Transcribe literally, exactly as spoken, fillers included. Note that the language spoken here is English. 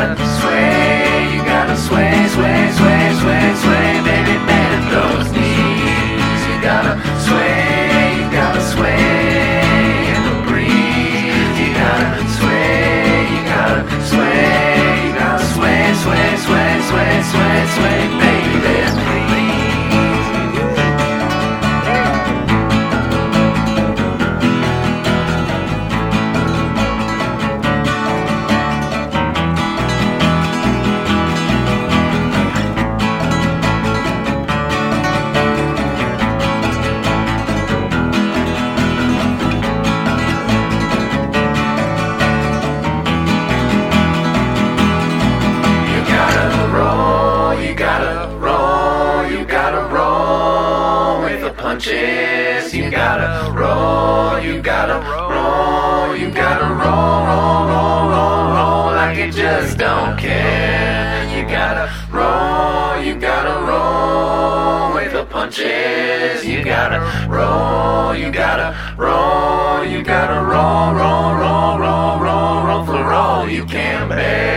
gotta sway, you gotta sway, sway, sway, sway, sway, baby, bend those knees. You gotta sway, you gotta sway in the breeze. You gotta sway, you gotta sway, you gotta sway, sway, sway, sway, sway, sway, baby, please. Punches. You gotta roll, you gotta roll, you gotta roll, roll, roll, roll, roll like you just don't care. You gotta roll, you gotta roll with the punches. You gotta roll, you gotta roll, you gotta roll, roll, roll, roll, roll, roll for all you can bear.